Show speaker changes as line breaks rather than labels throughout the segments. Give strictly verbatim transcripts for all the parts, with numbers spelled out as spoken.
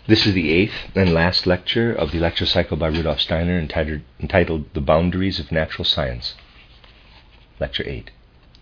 This is the eighth and last lecture of the lecture cycle by Rudolf Steiner entitled, entitled The Boundaries of Natural Science. Lecture eight.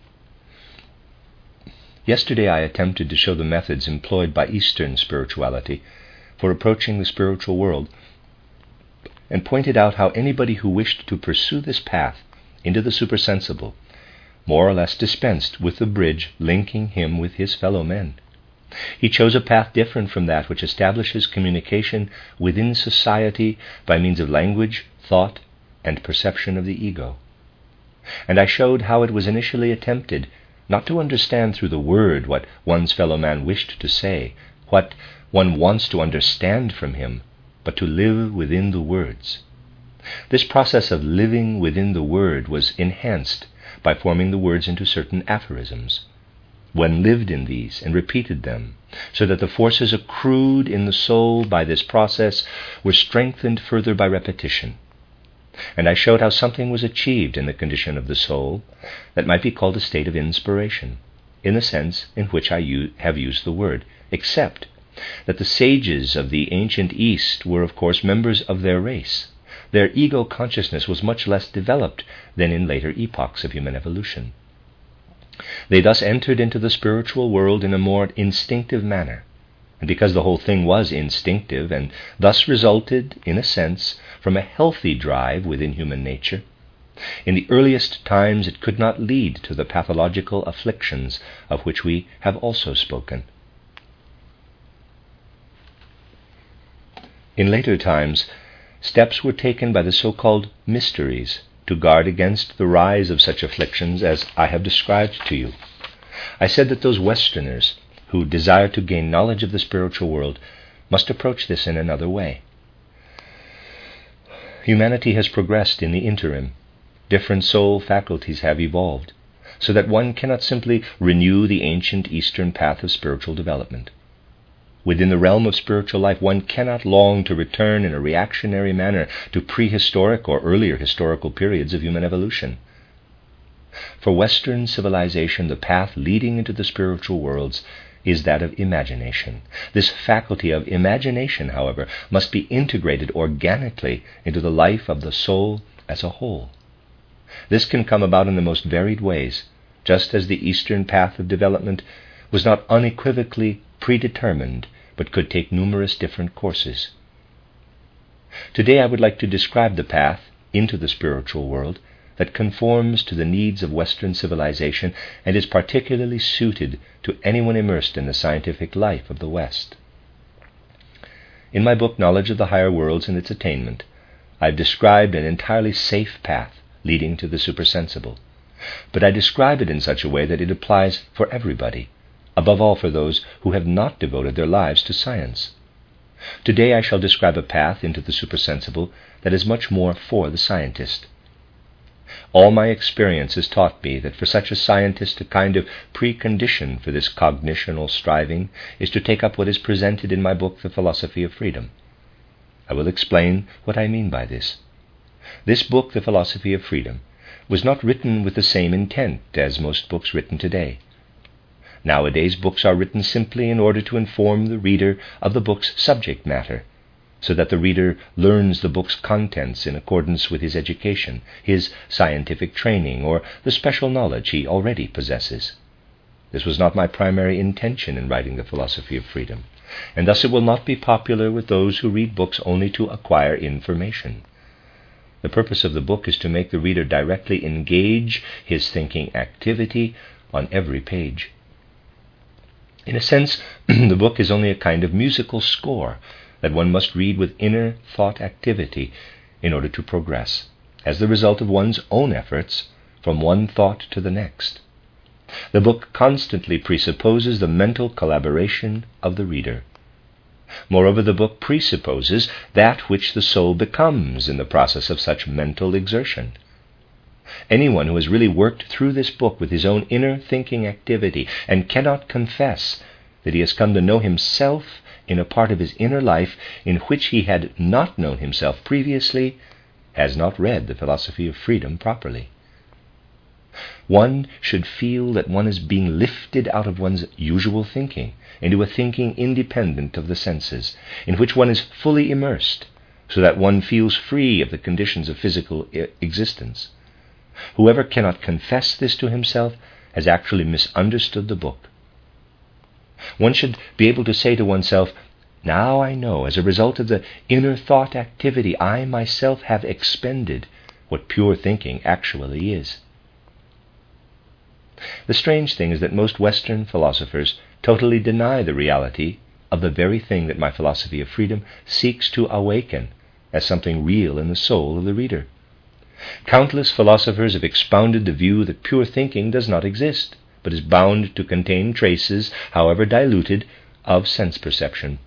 Yesterday I attempted to show the methods employed by Eastern spirituality for approaching the spiritual world, and pointed out how anybody who wished to pursue this path into the supersensible more or less dispensed with the bridge linking him with his fellow men. He chose a path different from that which establishes communication within society by means of language, thought, and perception of the ego. And I showed how it was initially attempted not to understand through the word what one's fellow man wished to say, what one wants to understand from him, but to live within the words. This process of living within the word was enhanced by forming the words into certain aphorisms. One lived in these and repeated them, so that the forces accrued in the soul by this process were strengthened further by repetition. And I showed how something was achieved in the condition of the soul that might be called a state of inspiration, in the sense in which I u- have used the word, except that the sages of the ancient East were, of course, members of their race. Their ego consciousness was much less developed than in later epochs of human evolution. They thus entered into the spiritual world in a more instinctive manner, and because the whole thing was instinctive and thus resulted, in a sense, from a healthy drive within human nature, in the earliest times it could not lead to the pathological afflictions of which we have also spoken. In later times, steps were taken by the so-called mysteries to guard against the rise of such afflictions as I have described to you. I said that those Westerners who desire to gain knowledge of the spiritual world must approach this in another way. Humanity has progressed in the interim. Different soul faculties have evolved, so that one cannot simply renew the ancient Eastern path of spiritual development. Within the realm of spiritual life, one cannot long to return in a reactionary manner to prehistoric or earlier historical periods of human evolution. For Western civilization, the path leading into the spiritual worlds is that of imagination. This faculty of imagination, however, must be integrated organically into the life of the soul as a whole. This can come about in the most varied ways, just as the Eastern path of development was not unequivocally predetermined, but could take numerous different courses. Today I would like to describe the path into the spiritual world that conforms to the needs of Western civilization and is particularly suited to anyone immersed in the scientific life of the West. In my book, Knowledge of the Higher Worlds and Its Attainment, I have described an entirely safe path leading to the supersensible, but I describe it in such a way that it applies for everybody, above all for those who have not devoted their lives to science. Today I shall describe a path into the supersensible that is much more for the scientist. All my experience has taught me that for such a scientist a kind of precondition for this cognitional striving is to take up what is presented in my book, The Philosophy of Freedom. I will explain what I mean by this. This book, The Philosophy of Freedom, was not written with the same intent as most books written today. Nowadays, books are written simply in order to inform the reader of the book's subject matter, so that the reader learns the book's contents in accordance with his education, his scientific training, or the special knowledge he already possesses. This was not my primary intention in writing The Philosophy of Freedom, and thus it will not be popular with those who read books only to acquire information. The purpose of the book is to make the reader directly engage his thinking activity on every page. In a sense, the book is only a kind of musical score that one must read with inner thought activity in order to progress, as the result of one's own efforts, from one thought to the next. The book constantly presupposes the mental collaboration of the reader. Moreover, the book presupposes that which the soul becomes in the process of such mental exertion. Anyone who has really worked through this book with his own inner thinking activity and cannot confess that he has come to know himself in a part of his inner life in which he had not known himself previously has not read The Philosophy of Freedom properly. One should feel that one is being lifted out of one's usual thinking into a thinking independent of the senses, in which one is fully immersed, so that one feels free of the conditions of physical I- existence. Whoever cannot confess this to himself has actually misunderstood the book. One should be able to say to oneself, "Now I know, as a result of the inner thought activity, I myself have expended what pure thinking actually is." The strange thing is that most Western philosophers totally deny the reality of the very thing that my philosophy of freedom seeks to awaken as something real in the soul of the reader. Countless philosophers have expounded the view that pure thinking does not exist, but is bound to contain traces, however diluted, of sense perception.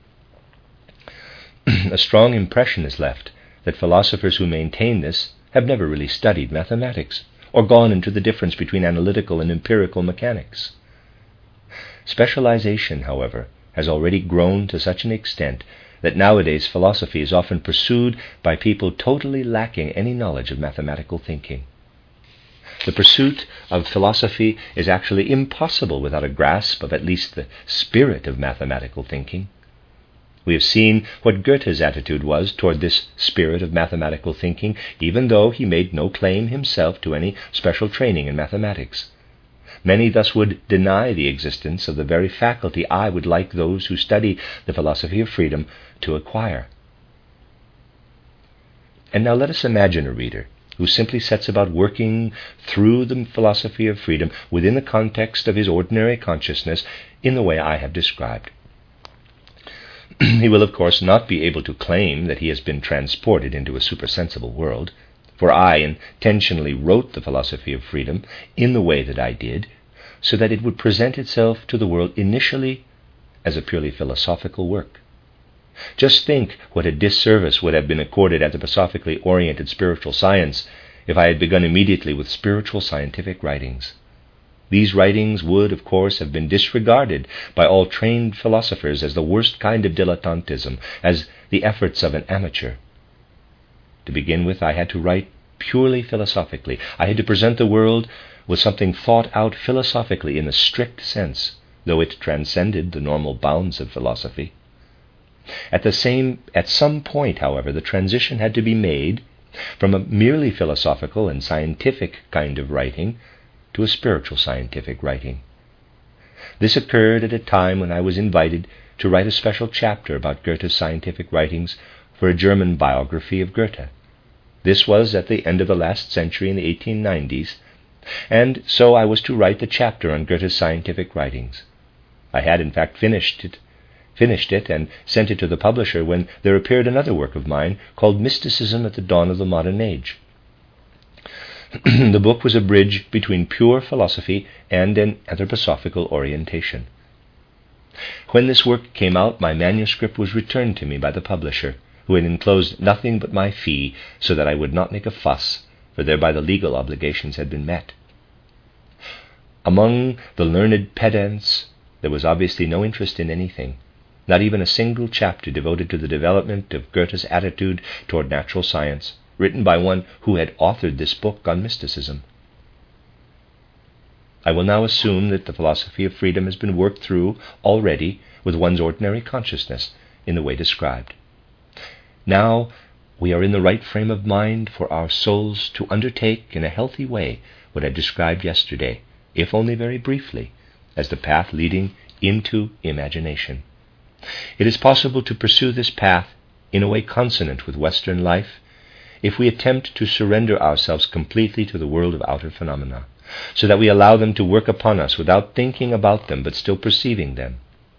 A strong impression is left that philosophers who maintain this have never really studied mathematics, or gone into the difference between analytical and empirical mechanics. Specialization, however, has already grown to such an extent that nowadays philosophy is often pursued by people totally lacking any knowledge of mathematical thinking. The pursuit of philosophy is actually impossible without a grasp of at least the spirit of mathematical thinking. We have seen what Goethe's attitude was toward this spirit of mathematical thinking, even though he made no claim himself to any special training in mathematics. Many thus would deny the existence of the very faculty I would like those who study the philosophy of freedom to acquire. And now let us imagine a reader who simply sets about working through the philosophy of freedom within the context of his ordinary consciousness in the way I have described. He will, of course, not be able to claim that he has been transported into a supersensible world, for I intentionally wrote the philosophy of freedom in the way that I did, so that it would present itself to the world initially as a purely philosophical work. Just think what a disservice would have been accorded anthroposophically oriented spiritual science if I had begun immediately with spiritual scientific writings. These writings would, of course, have been disregarded by all trained philosophers as the worst kind of dilettantism, as the efforts of an amateur. To begin with, I had to write purely philosophically. I had to present the world with something thought out philosophically in a strict sense, though it transcended the normal bounds of philosophy. At the same, at some point, however, the transition had to be made from a merely philosophical and scientific kind of writing to a spiritual scientific writing. This occurred at a time when I was invited to write a special chapter about Goethe's scientific writings for a German biography of Goethe. This was at the end of the last century in the eighteen nineties, and so I was to write the chapter on Goethe's scientific writings. I had in fact finished it, finished it and sent it to the publisher when there appeared another work of mine called Mysticism at the Dawn of the Modern Age. The book was a bridge between pure philosophy and an anthroposophical orientation. When this work came out, my manuscript was returned to me by the publisher, who had enclosed nothing but my fee so that I would not make a fuss, for thereby the legal obligations had been met. Among the learned pedants, there was obviously no interest in anything, not even a single chapter devoted to the development of Goethe's attitude toward natural science, written by one who had authored this book on mysticism. I will now assume that the philosophy of freedom has been worked through already with one's ordinary consciousness in the way described. Now we are in the right frame of mind for our souls to undertake in a healthy way what I described yesterday, if only very briefly, as the path leading into imagination. It is possible to pursue this path in a way consonant with Western life if we attempt to surrender ourselves completely to the world of outer phenomena, so that we allow them to work upon us without thinking about them but still perceiving them.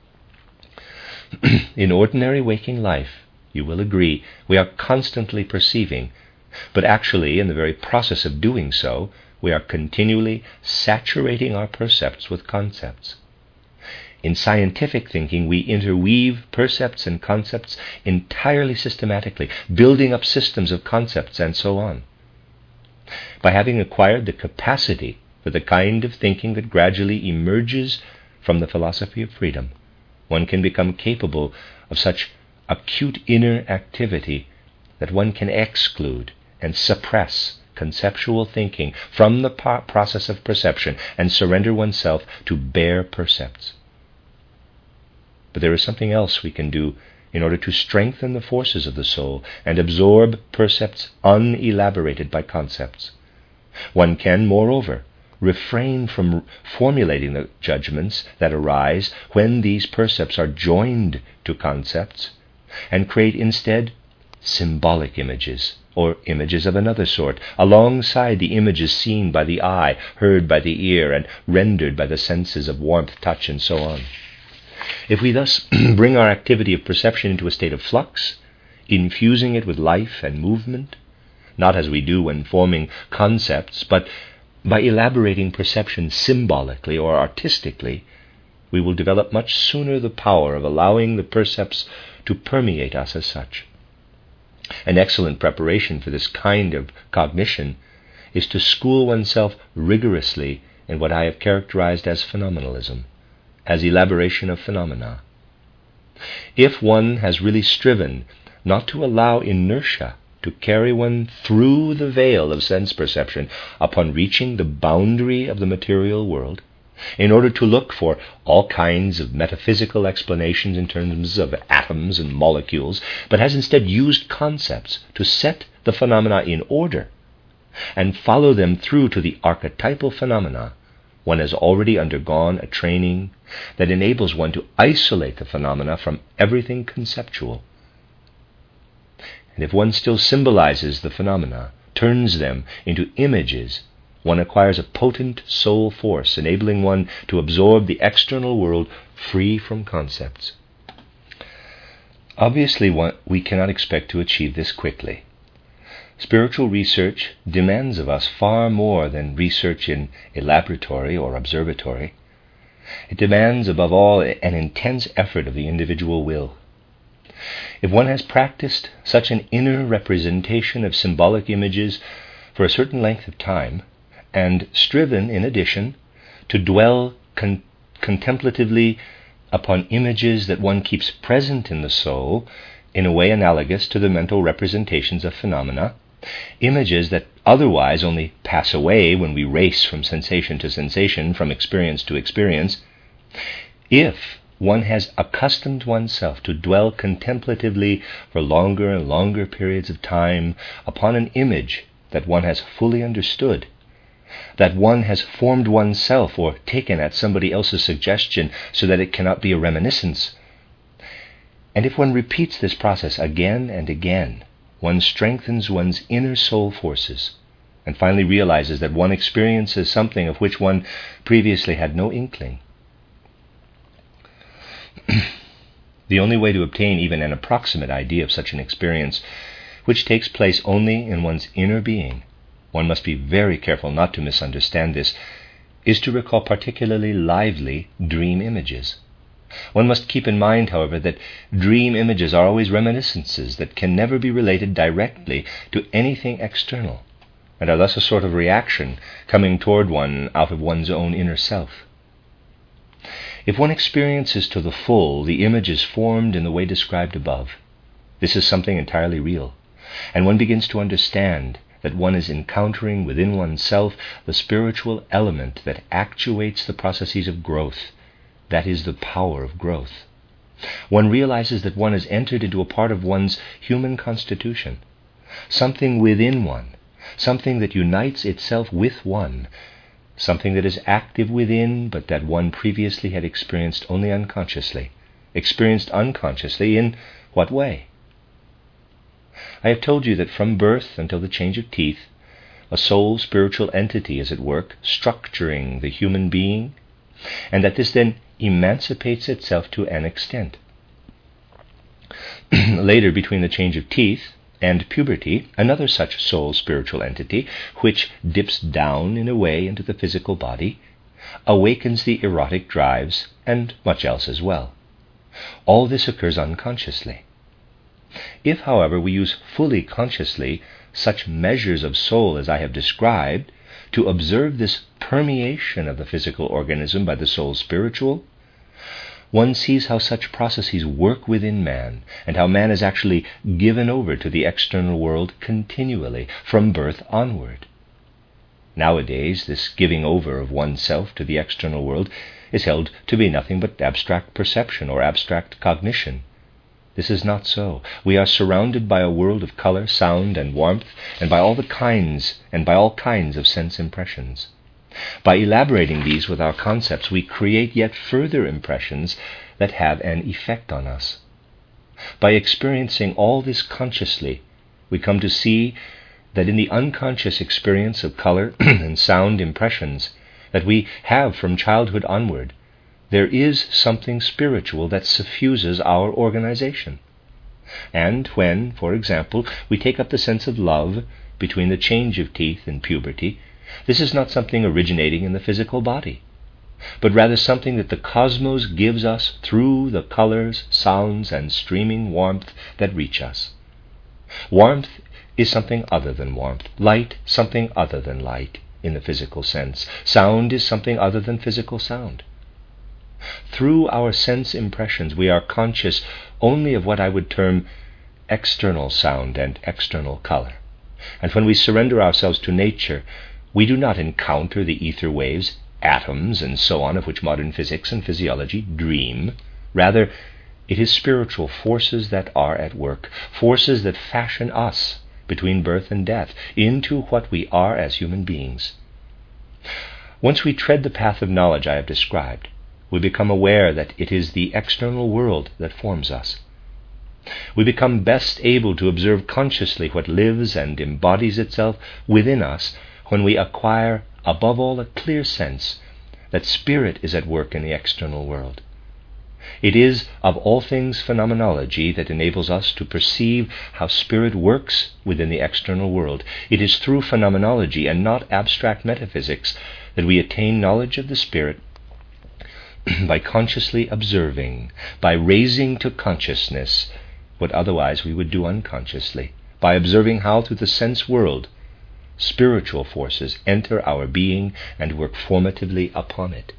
In ordinary waking life, you will agree, we are constantly perceiving, but actually, in the very process of doing so, we are continually saturating our percepts with concepts. In scientific thinking, we interweave percepts and concepts entirely systematically, building up systems of concepts and so on. By having acquired the capacity for the kind of thinking that gradually emerges from the philosophy of freedom, one can become capable of such acute inner activity that one can exclude and suppress conceptual thinking from the po- process of perception and surrender oneself to bare percepts. But there is something else we can do in order to strengthen the forces of the soul and absorb percepts unelaborated by concepts. One can, moreover, refrain from formulating the judgments that arise when these percepts are joined to concepts, and create instead symbolic images, or images of another sort, alongside the images seen by the eye, heard by the ear, and rendered by the senses of warmth, touch, and so on. If we thus bring our activity of perception into a state of flux, infusing it with life and movement, not as we do when forming concepts, but by elaborating perception symbolically or artistically, we will develop much sooner the power of allowing the percepts to permeate us as such. An excellent preparation for this kind of cognition is to school oneself rigorously in what I have characterized as phenomenalism, as elaboration of phenomena. If one has really striven not to allow inertia to carry one through the veil of sense perception upon reaching the boundary of the material world, in order to look for all kinds of metaphysical explanations in terms of atoms and molecules, but has instead used concepts to set the phenomena in order and follow them through to the archetypal phenomena, one has already undergone a training that enables one to isolate the phenomena from everything conceptual. And if one still symbolizes the phenomena, turns them into images, one acquires a potent soul force, enabling one to absorb the external world free from concepts. Obviously, one, we cannot expect to achieve this quickly. Spiritual research demands of us far more than research in a laboratory or observatory. It demands, above all, an intense effort of the individual will. If one has practiced such an inner representation of symbolic images for a certain length of time, and striven, in addition, to dwell con- contemplatively upon images that one keeps present in the soul in a way analogous to the mental representations of phenomena, images that otherwise only pass away when we race from sensation to sensation, from experience to experience, if one has accustomed oneself to dwell contemplatively for longer and longer periods of time upon an image that one has fully understood, that one has formed oneself or taken at somebody else's suggestion so that it cannot be a reminiscence. And if one repeats this process again and again, one strengthens one's inner soul forces and finally realizes that one experiences something of which one previously had no inkling. The only way to obtain even an approximate idea of such an experience, which takes place only in one's inner being, one must be very careful not to misunderstand this, is to recall particularly lively dream images. One must keep in mind, however, that dream images are always reminiscences that can never be related directly to anything external, and are thus a sort of reaction coming toward one out of one's own inner self. If one experiences to the full the images formed in the way described above, this is something entirely real, and one begins to understand that one is encountering within oneself the spiritual element that actuates the processes of growth, that is, the power of growth. One realizes that one has entered into a part of one's human constitution, something within one, something that unites itself with one, something that is active within, but that one previously had experienced only unconsciously. Experienced unconsciously in what way? I have told you that from birth until the change of teeth, a soul spiritual entity is at work structuring the human being, and that this then emancipates itself to an extent. Later, between the change of teeth and puberty, another such soul spiritual entity, which dips down in a way into the physical body, awakens the erotic drives and much else as well. All this occurs unconsciously. If, however, we use fully consciously such measures of soul as I have described to observe this permeation of the physical organism by the soul spiritual, one sees how such processes work within man, and how man is actually given over to the external world continually, from birth onward. Nowadays, this giving over of oneself to the external world is held to be nothing but abstract perception or abstract cognition. This is not so. We are surrounded by a world of color, sound, and warmth, and by all the kinds and by all kinds of sense impressions. By elaborating these with our concepts, we create yet further impressions that have an effect on us. By experiencing all this consciously, we come to see that in the unconscious experience of color and sound impressions that we have from childhood onward, there is something spiritual that suffuses our organization. And when, for example, we take up the sense of love between the change of teeth and puberty, this is not something originating in the physical body, but rather something that the cosmos gives us through the colors, sounds, and streaming warmth that reach us. Warmth is something other than warmth, light something other than light in the physical sense, sound is something other than physical sound. Through our sense impressions, we are conscious only of what I would term external sound and external color. And when we surrender ourselves to nature, we do not encounter the ether waves, atoms, and so on, of which modern physics and physiology dream. Rather, it is spiritual forces that are at work, forces that fashion us between birth and death into what we are as human beings. Once we tread the path of knowledge I have described, we become aware that it is the external world that forms us. We become best able to observe consciously what lives and embodies itself within us when we acquire, above all, a clear sense that spirit is at work in the external world. It is, of all things, phenomenology that enables us to perceive how spirit works within the external world. It is through phenomenology and not abstract metaphysics that we attain knowledge of the spirit by consciously observing, by raising to consciousness what otherwise we would do unconsciously, by observing how through the sense world spiritual forces enter our being and work formatively upon it.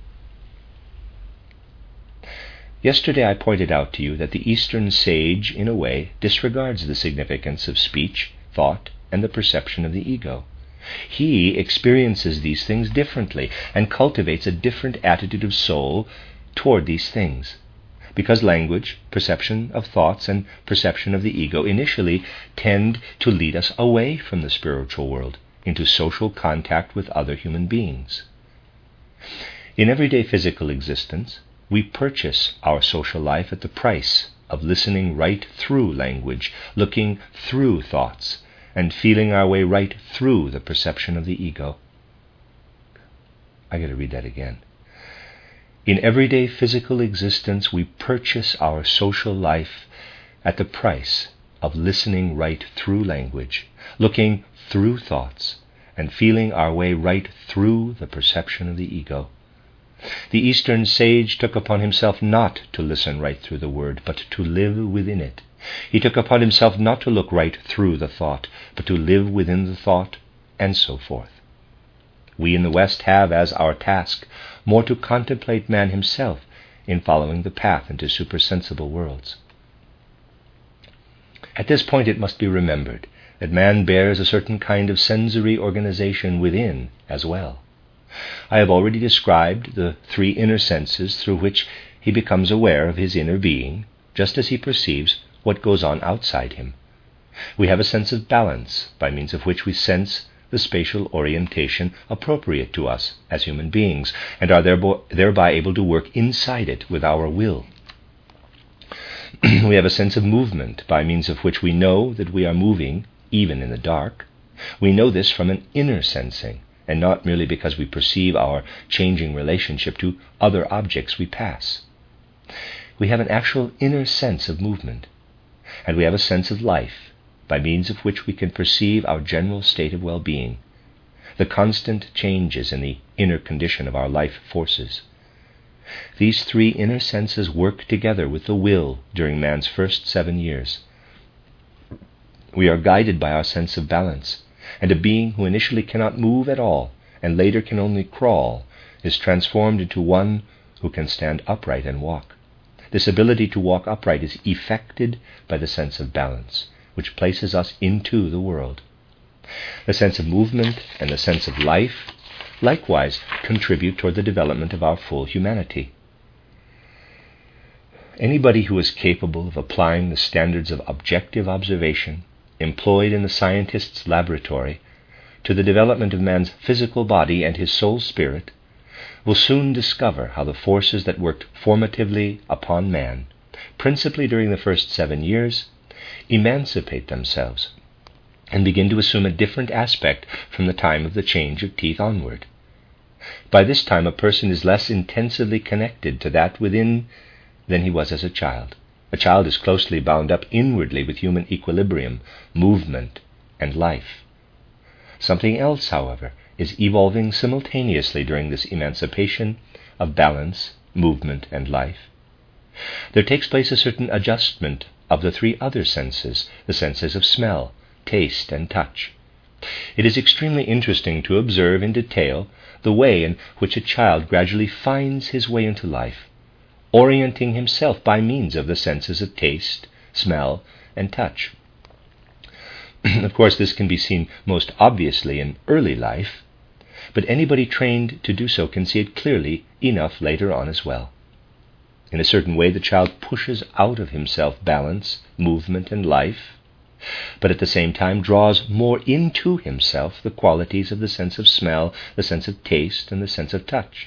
Yesterday I pointed out to you that the Eastern sage, in a way, disregards the significance of speech, thought, and the perception of the ego. He experiences these things differently and cultivates a different attitude of soul toward these things, because language, perception of thoughts, and perception of the ego initially tend to lead us away from the spiritual world into social contact with other human beings. In everyday physical existence, we purchase our social life at the price of listening right through language, looking through thoughts, and feeling our way right through the perception of the ego. I got to read that again. In everyday physical existence, we purchase our social life at the price of listening right through language, looking through thoughts, and feeling our way right through the perception of the ego. The Eastern sage took upon himself not to listen right through the word, but to live within it. He took upon himself not to look right through the thought, but to live within the thought, and so forth. We in the West have as our task more to contemplate man himself in following the path into supersensible worlds. At this point it must be remembered that man bears a certain kind of sensory organization within as well. I have already described the three inner senses through which he becomes aware of his inner being, just as he perceives what goes on outside him. We have a sense of balance, by means of which we sense the spatial orientation appropriate to us as human beings, and are thereby able to work inside it with our will. We have a sense of movement, by means of which we know that we are moving, even in the dark. We know this from an inner sensing, and not merely because we perceive our changing relationship to other objects we pass. We have an actual inner sense of movement, and we have a sense of life, by means of which we can perceive our general state of well-being, the constant changes in the inner condition of our life forces. These three inner senses work together with the will during man's first seven years. We are guided by our sense of balance, and a being who initially cannot move at all and later can only crawl is transformed into one who can stand upright and walk. this ability to walk upright is effected by the sense of balance, which places us into the world. The sense of movement and the sense of life likewise contribute toward the development of our full humanity. Anybody who is capable of applying the standards of objective observation employed in the scientist's laboratory to the development of man's physical body and his soul spirit will soon discover how the forces that worked formatively upon man, principally during the first seven years, emancipate themselves and begin to assume a different aspect from the time of the change of teeth onward. By this time, a person is less intensively connected to that within than he was as a child. A child is closely bound up inwardly with human equilibrium, movement, and life. Something else, however, is evolving simultaneously during this emancipation of balance, movement, and life. There takes place a certain adjustment of the three other senses, the senses of smell, taste, and touch. It is extremely interesting to observe in detail the way in which a child gradually finds his way into life, orienting himself by means of the senses of taste, smell, and touch. Of course, this can be seen most obviously in early life, but anybody trained to do so can see it clearly enough later on as well. In a certain way, the child pushes out of himself balance, movement, and life, but at the same time draws more into himself the qualities of the sense of smell, the sense of taste, and the sense of touch.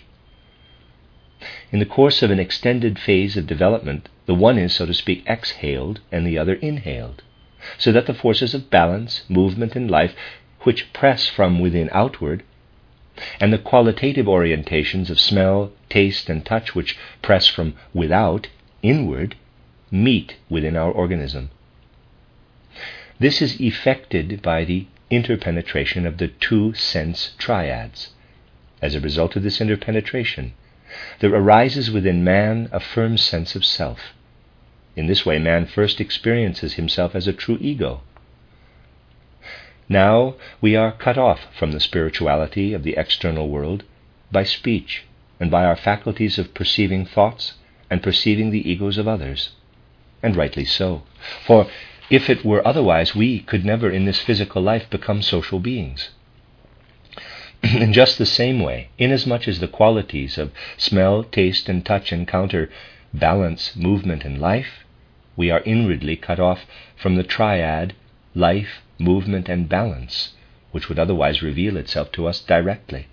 In the course of an extended phase of development, the one is, so to speak, exhaled and the other inhaled, so that the forces of balance, movement, and life, which press from within outward, and the qualitative orientations of smell, taste, and touch, which press from without inward, meet within our organism. This is effected by the interpenetration of the two sense triads. As a result of this interpenetration, there arises within man a firm sense of self. In this way, man first experiences himself as a true ego. Now we are cut off from the spirituality of the external world by speech and by our faculties of perceiving thoughts and perceiving the egos of others. And rightly so, for if it were otherwise, we could never in this physical life become social beings. In just the same way, inasmuch as the qualities of smell, taste, and touch encounter balance, movement, and life, we are inwardly cut off from the triad life, movement, and balance, which would otherwise reveal itself to us directly.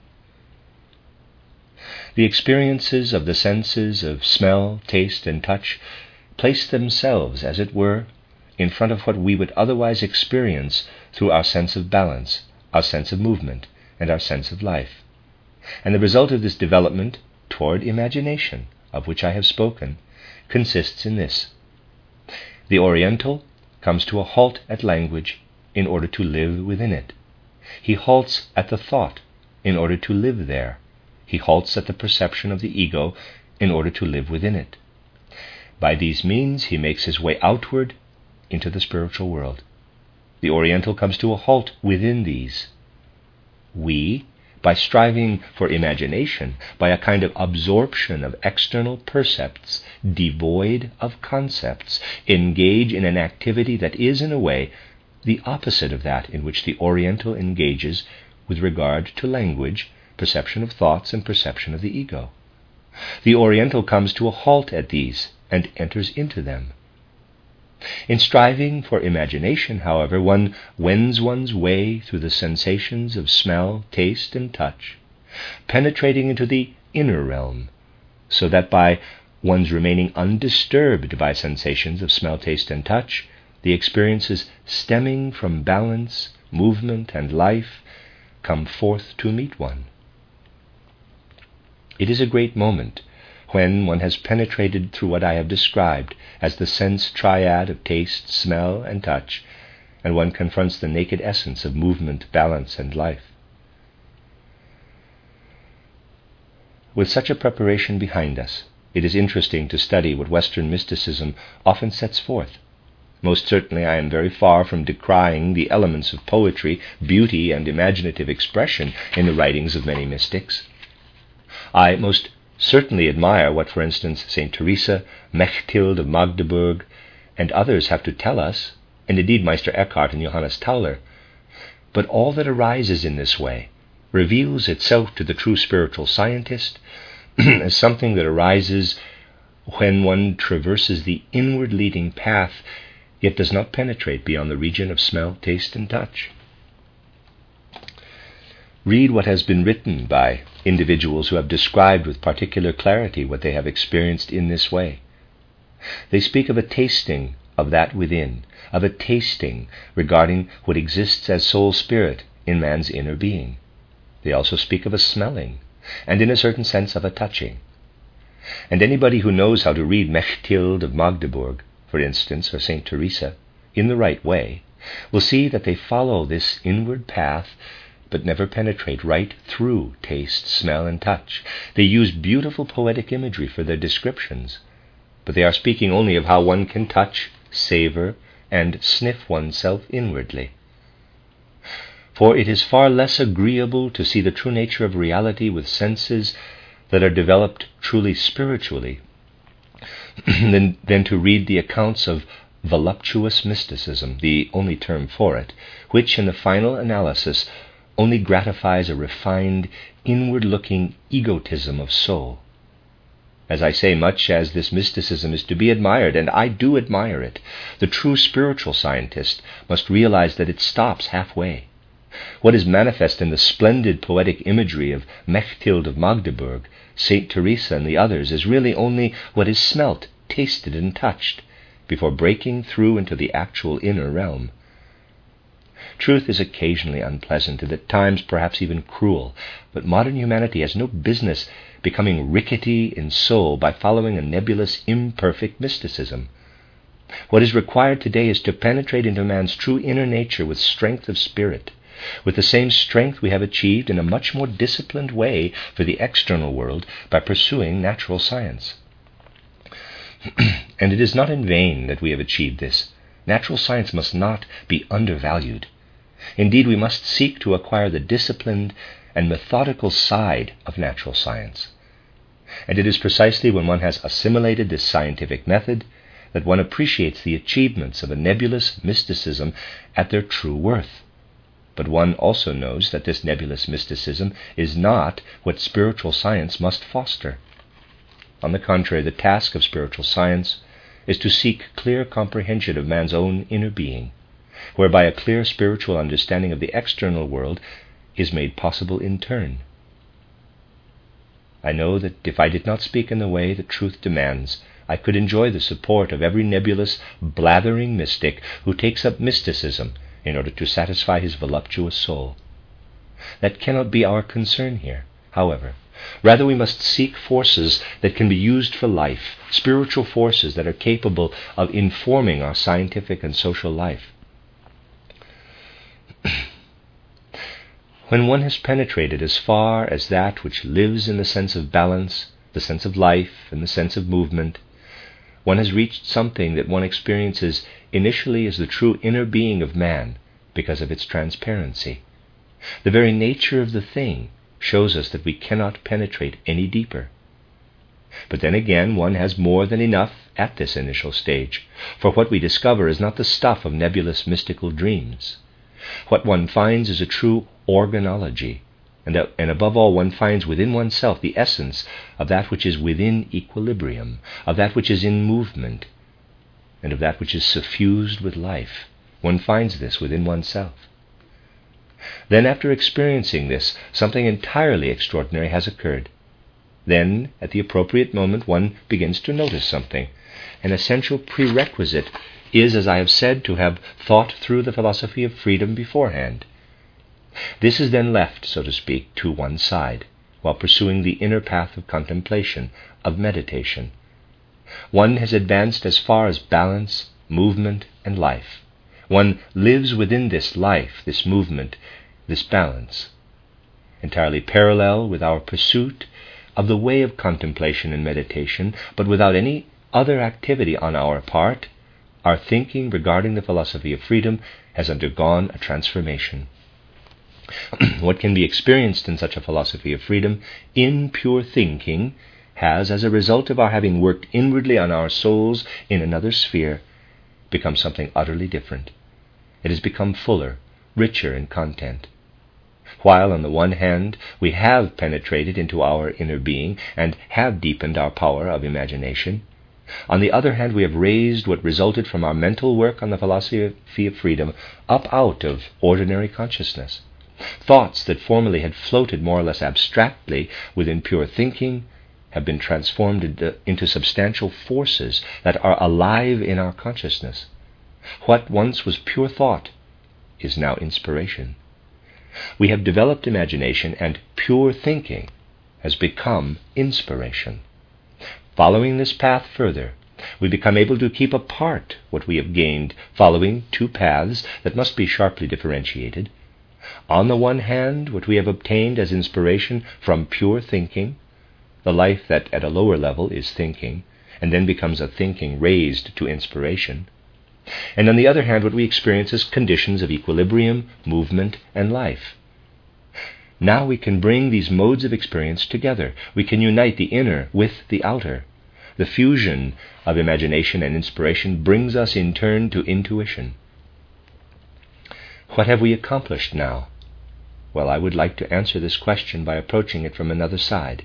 The experiences of the senses of smell, taste, and touch place themselves, as it were, in front of what we would otherwise experience through our sense of balance, our sense of movement, and our sense of life. And the result of this development toward imagination, of which I have spoken, consists in this. The Oriental comes to a halt at language in order to live within it. He halts at the thought in order to live there. He halts at the perception of the ego in order to live within it. By these means, he makes his way outward into the spiritual world. The Oriental comes to a halt within these. We, by striving for imagination, by a kind of absorption of external percepts devoid of concepts, engage in an activity that is, in a way, the opposite of that in which the Oriental engages with regard to language, perception of thoughts, and perception of the ego. The Oriental comes to a halt at these and enters into them. In striving for imagination, however, one wends one's way through the sensations of smell, taste, and touch, penetrating into the inner realm, so that by one's remaining undisturbed by sensations of smell, taste, and touch, the experiences stemming from balance, movement, and life come forth to meet one. It is a great moment when one has penetrated through what I have described as the sense triad of taste, smell, and touch, and one confronts the naked essence of movement, balance, and life. With such a preparation behind us, it is interesting to study what Western mysticism often sets forth. Most certainly I am very far from decrying the elements of poetry, beauty, and imaginative expression in the writings of many mystics. I most certainly admire what, for instance, Saint Teresa, Mechthild of Magdeburg, and others have to tell us, and indeed Meister Eckhart and Johannes Tauler. But all that arises in this way reveals itself to the true spiritual scientist as something that arises when one traverses the inward leading path, yet does not penetrate beyond the region of smell, taste, and touch. Read what has been written by individuals who have described with particular clarity what they have experienced in this way. They speak of a tasting of that within, of a tasting regarding what exists as soul-spirit in man's inner being. They also speak of a smelling, and in a certain sense of a touching. And anybody who knows how to read Mechthild of Magdeburg, for instance, or Saint Teresa, in the right way, will see that they follow this inward path but never penetrate right through taste, smell, and touch. They use beautiful poetic imagery for their descriptions, but they are speaking only of how one can touch, savor, and sniff oneself inwardly. For it is far less agreeable to see the true nature of reality with senses that are developed truly spiritually than, than to read the accounts of voluptuous mysticism, the only term for it, which in the final analysis only gratifies a refined, inward-looking egotism of soul. As I say, much as this mysticism is to be admired, and I do admire it, the true spiritual scientist must realize that it stops halfway. What is manifest in the splendid poetic imagery of Mechthild of Magdeburg, Saint Teresa, and the others is really only what is smelt, tasted, and touched before breaking through into the actual inner realm. Truth is occasionally unpleasant, and at times perhaps even cruel, but modern humanity has no business becoming rickety in soul by following a nebulous, imperfect mysticism. What is required today is to penetrate into man's true inner nature with strength of spirit, with the same strength we have achieved in a much more disciplined way for the external world by pursuing natural science. And it is not in vain that we have achieved this. Natural science must not be undervalued. Indeed, we must seek to acquire the disciplined and methodical side of natural science. And it is precisely when one has assimilated this scientific method that one appreciates the achievements of a nebulous mysticism at their true worth. But one also knows that this nebulous mysticism is not what spiritual science must foster. On the contrary, the task of spiritual science is to seek clear comprehension of man's own inner being, whereby a clear spiritual understanding of the external world is made possible in turn. I know that if I did not speak in the way that truth demands, I could enjoy the support of every nebulous, blathering mystic who takes up mysticism in order to satisfy his voluptuous soul. That cannot be our concern here, however. Rather, we must seek forces that can be used for life, spiritual forces that are capable of informing our scientific and social life. When one has penetrated as far as that which lives in the sense of balance, the sense of life, and the sense of movement, one has reached something that one experiences initially as the true inner being of man because of its transparency. The very nature of the thing shows us that we cannot penetrate any deeper. But then again, one has more than enough at this initial stage, for what we discover is not the stuff of nebulous mystical dreams. What one finds is a true organology, and, that, and above all one finds within oneself the essence of that which is within equilibrium, of that which is in movement, and of that which is suffused with life. One finds this within oneself. Then, after experiencing this, something entirely extraordinary has occurred. Then, at the appropriate moment, one begins to notice something. An essential prerequisite is, as I have said, to have thought through the philosophy of freedom beforehand. This is then left, so to speak, to one side, while pursuing the inner path of contemplation, of meditation. One has advanced as far as balance, movement, and life. One lives within this life, this movement, this balance, entirely parallel with our pursuit of the way of contemplation and meditation, but without any other activity on our part. Our thinking regarding the philosophy of freedom has undergone a transformation. What can be experienced in such a philosophy of freedom, in pure thinking, has, as a result of our having worked inwardly on our souls in another sphere, become something utterly different. It has become fuller, richer in content. While, on the one hand, we have penetrated into our inner being and have deepened our power of imagination, on the other hand, we have raised what resulted from our mental work on the philosophy of freedom up out of ordinary consciousness. Thoughts that formerly had floated more or less abstractly within pure thinking have been transformed into, into substantial forces that are alive in our consciousness. What once was pure thought is now inspiration. We have developed imagination, and pure thinking has become inspiration. Following this path further, we become able to keep apart what we have gained, following two paths that must be sharply differentiated. On the one hand, what we have obtained as inspiration from pure thinking, the life that at a lower level is thinking, and then becomes a thinking raised to inspiration. And on the other hand, what we experience as conditions of equilibrium, movement, and life. Now we can bring these modes of experience together. We can unite the inner with the outer. The fusion of imagination and inspiration brings us in turn to intuition. What have we accomplished now? Well, I would like to answer this question by approaching it from another side.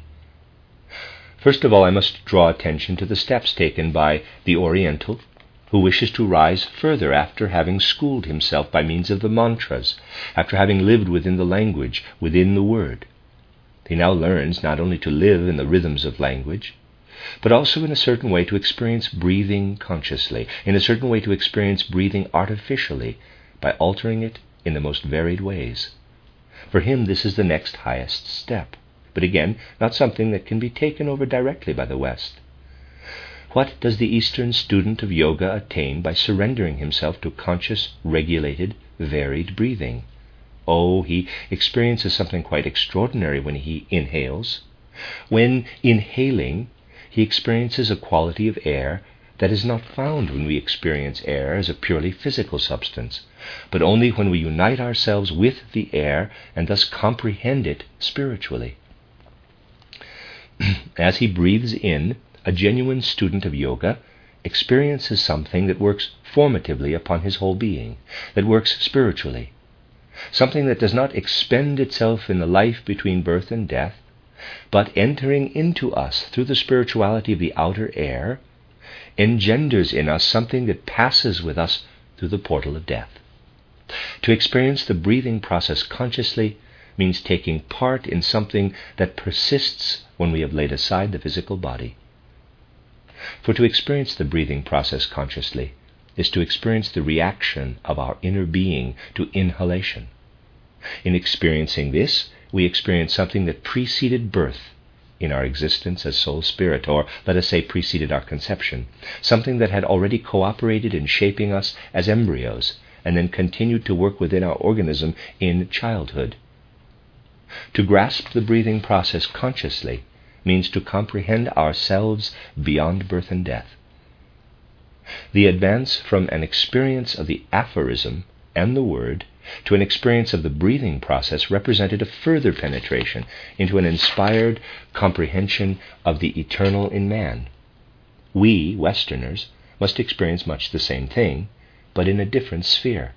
First of all, I must draw attention to the steps taken by the Oriental, who wishes to rise further after having schooled himself by means of the mantras, after having lived within the language, within the word. He now learns not only to live in the rhythms of language, but also in a certain way to experience breathing consciously, in a certain way to experience breathing artificially, by altering it in the most varied ways. For him, this is the next highest step, but again, not something that can be taken over directly by the West. What does the Eastern student of yoga attain by surrendering himself to conscious, regulated, varied breathing? Oh, he experiences something quite extraordinary when he inhales. When inhaling, he experiences a quality of air that is not found when we experience air as a purely physical substance, but only when we unite ourselves with the air and thus comprehend it spiritually. As he breathes in, a genuine student of yoga experiences something that works formatively upon his whole being, that works spiritually, something that does not expend itself in the life between birth and death, but entering into us through the spirituality of the outer air, engenders in us something that passes with us through the portal of death. To experience the breathing process consciously means taking part in something that persists when we have laid aside the physical body. For to experience the breathing process consciously is to experience the reaction of our inner being to inhalation. In experiencing this, we experience something that preceded birth in our existence as soul spirit, or let us say preceded our conception, something that had already cooperated in shaping us as embryos and then continued to work within our organism in childhood. To grasp the breathing process consciously means to comprehend ourselves beyond birth and death. The advance from an experience of the aphorism and the word to an experience of the breathing process represented a further penetration into an inspired comprehension of the eternal in man. We, Westerners, must experience much the same thing, but in a different sphere.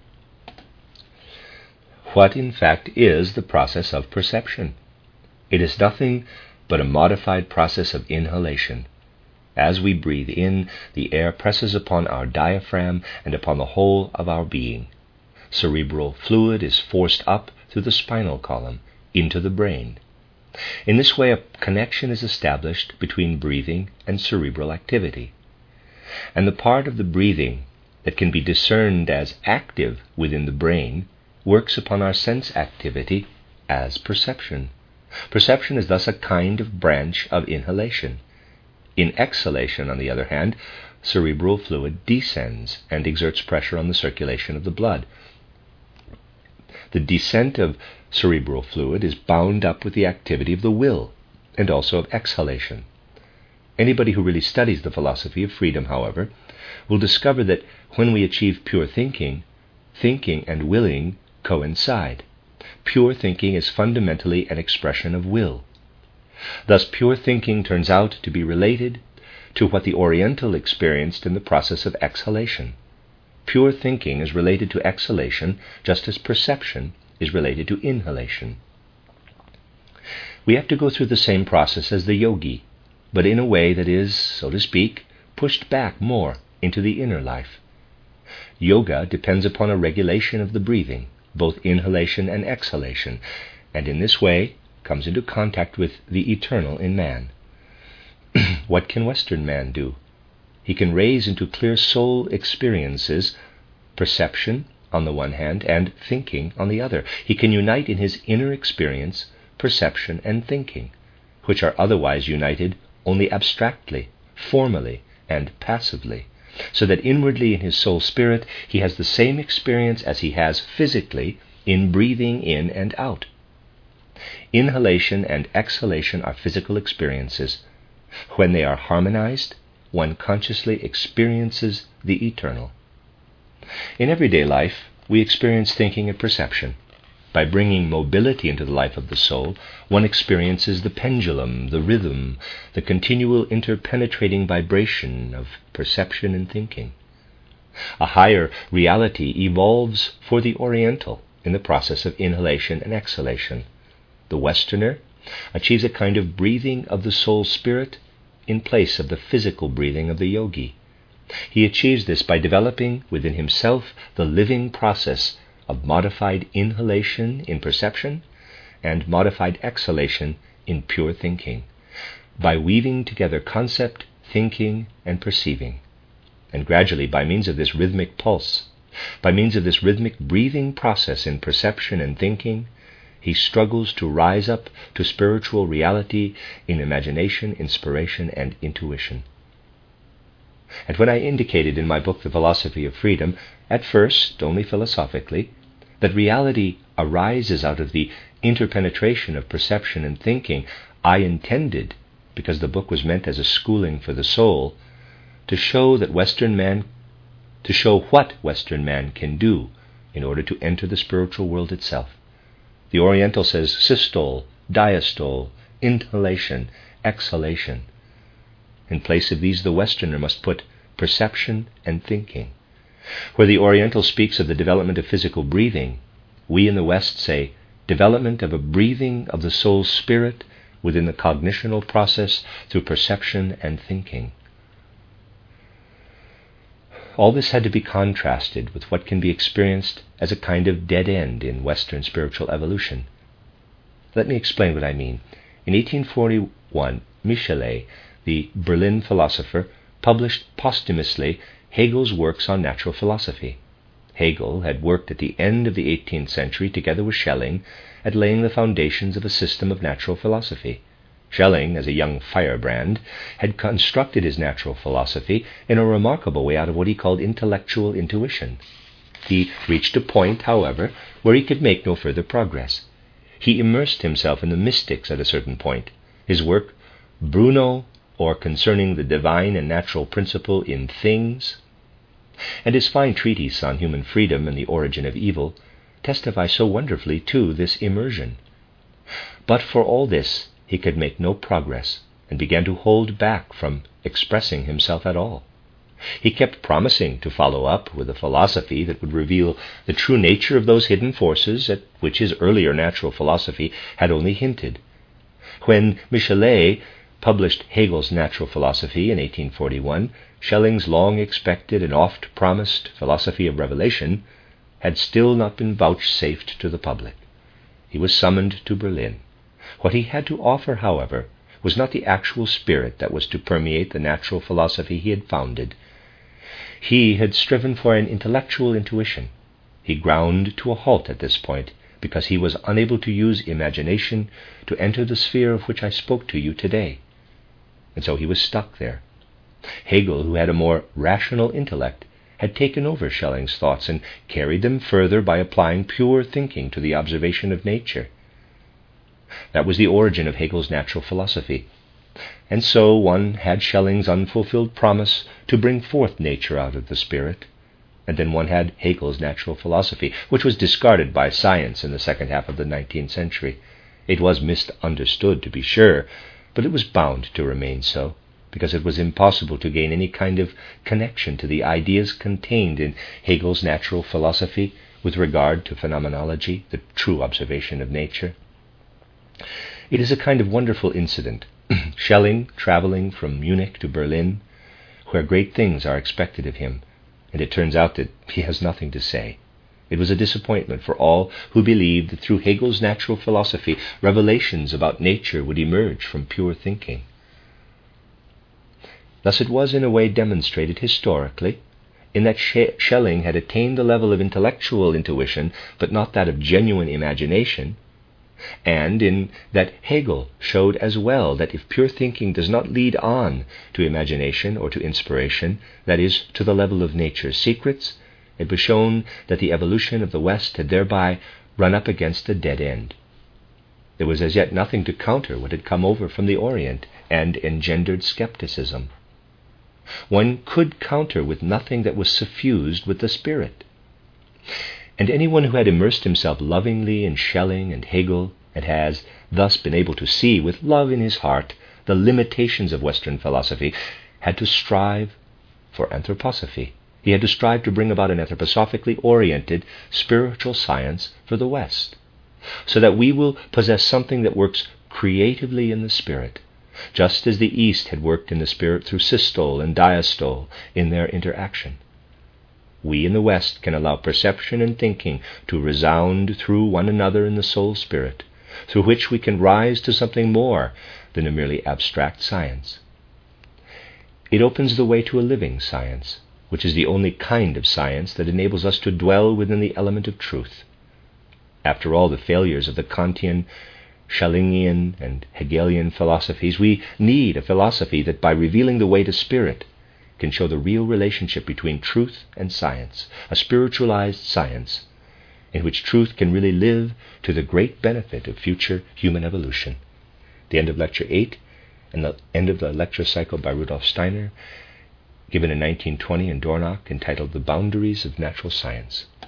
What, in fact, is the process of perception? It is nothing but a modified process of inhalation. As we breathe in, the air presses upon our diaphragm and upon the whole of our being. Cerebral fluid is forced up through the spinal column into the brain. In this way, a connection is established between breathing and cerebral activity. And the part of the breathing that can be discerned as active within the brain works upon our sense activity as perception. Perception is thus a kind of branch of inhalation. In exhalation, on the other hand, cerebral fluid descends and exerts pressure on the circulation of the blood. The descent of cerebral fluid is bound up with the activity of the will and also of exhalation. Anybody who really studies the philosophy of freedom, however, will discover that when we achieve pure thinking, thinking and willing coincide. Pure thinking is fundamentally an expression of will. Thus pure thinking turns out to be related to what the Oriental experienced in the process of exhalation. Pure thinking is related to exhalation just as perception is related to inhalation. We have to go through the same process as the yogi, but in a way that is, so to speak, pushed back more into the inner life. Yoga depends upon a regulation of the breathing, both inhalation and exhalation, and in this way comes into contact with the eternal in man. What can Western man do? He can raise into clear soul experiences perception on the one hand and thinking on the other. He can unite in his inner experience perception and thinking, which are otherwise united only abstractly, formally, and passively, so that inwardly in his soul spirit he has the same experience as he has physically in breathing in and out. Inhalation and exhalation are physical experiences. When they are harmonized, one consciously experiences the eternal. In everyday life, we experience thinking and perception. By bringing mobility into the life of the soul, one experiences the pendulum, the rhythm, the continual interpenetrating vibration of perception and thinking. A higher reality evolves for the Oriental in the process of inhalation and exhalation. The Westerner achieves a kind of breathing of the soul spirit in place of the physical breathing of the yogi. He achieves this by developing within himself the living process of modified inhalation in perception and modified exhalation in pure thinking, by weaving together concept, thinking, and perceiving. And gradually, by means of this rhythmic pulse, by means of this rhythmic breathing process in perception and thinking, he struggles to rise up to spiritual reality in imagination, inspiration, and intuition. And when I indicated in my book, The Philosophy of Freedom, at first only philosophically, that reality arises out of the interpenetration of perception and thinking, I intended, because the book was meant as a schooling for the soul, to show that Western man, to show what Western man can do in order to enter the spiritual world itself. The Oriental says systole, diastole, inhalation, exhalation. In place of these, the Westerner must put perception and thinking. Where the Oriental speaks of the development of physical breathing, we in the West say development of a breathing of the soul spirit within the cognitional process through perception and thinking. All this had to be contrasted with what can be experienced as a kind of dead end in Western spiritual evolution. Let me explain what I mean. In eighteen forty-one, Michelet, the Berlin philosopher, published posthumously Hegel's works on natural philosophy. Hegel had worked at the end of the eighteenth century together with Schelling at laying the foundations of a system of natural philosophy. Schelling, as a young firebrand, had constructed his natural philosophy in a remarkable way out of what he called intellectual intuition. He reached a point, however, where he could make no further progress. He immersed himself in the mystics at a certain point. His work, Bruno, or Concerning the Divine and Natural Principle in Things, and his fine treatise on human freedom and the origin of evil, testify so wonderfully to this immersion. But for all this, he could make no progress and began to hold back from expressing himself at all. He kept promising to follow up with a philosophy that would reveal the true nature of those hidden forces at which his earlier natural philosophy had only hinted. When Michelet published Hegel's Natural Philosophy in eighteen forty-one, Schelling's long-expected and oft-promised philosophy of revelation had still not been vouchsafed to the public. He was summoned to Berlin. What he had to offer, however, was not the actual spirit that was to permeate the natural philosophy he had founded. He had striven for an intellectual intuition. He ground to a halt at this point because he was unable to use imagination to enter the sphere of which I spoke to you today. And so he was stuck there. Hegel, who had a more rational intellect, had taken over Schelling's thoughts and carried them further by applying pure thinking to the observation of nature. That was the origin of Hegel's natural philosophy. And so one had Schelling's unfulfilled promise to bring forth nature out of the spirit, and then one had Hegel's natural philosophy, which was discarded by science in the second half of the nineteenth century. It was misunderstood, to be sure, but it was bound to remain so, because it was impossible to gain any kind of connection to the ideas contained in Hegel's natural philosophy with regard to phenomenology, the true observation of nature. It is a kind of wonderful incident. Schelling traveling from Munich to Berlin, where great things are expected of him, and it turns out that he has nothing to say. It was a disappointment for all who believed that through Hegel's natural philosophy, revelations about nature would emerge from pure thinking. Thus it was in a way demonstrated historically, in that Schelling had attained the level of intellectual intuition, but not that of genuine imagination, and in that Hegel showed as well that if pure thinking does not lead on to imagination or to inspiration, that is, to the level of nature's secrets, it was shown that the evolution of the West had thereby run up against a dead end. There was as yet nothing to counter what had come over from the Orient and engendered skepticism. One could counter with nothing that was suffused with the Spirit. And anyone who had immersed himself lovingly in Schelling and Hegel and has thus been able to see with love in his heart the limitations of Western philosophy had to strive for anthroposophy. He had to strive to bring about an anthroposophically oriented spiritual science for the West, so that we will possess something that works creatively in the Spirit, just as the East had worked in the Spirit through systole and diastole in their interaction. We in the West can allow perception and thinking to resound through one another in the soul spirit, through which we can rise to something more than a merely abstract science. It opens the way to a living science, which is the only kind of science that enables us to dwell within the element of truth. After all the failures of the Kantian, Schellingian, and Hegelian philosophies, we need a philosophy that, by revealing the way to spirit, can show the real relationship between truth and science, a spiritualized science, in which truth can really live to the great benefit of future human evolution. The end of Lecture eight, and the end of the lecture cycle by Rudolf Steiner, given in nineteen twenty in Dornach, entitled The Boundaries of Natural Science.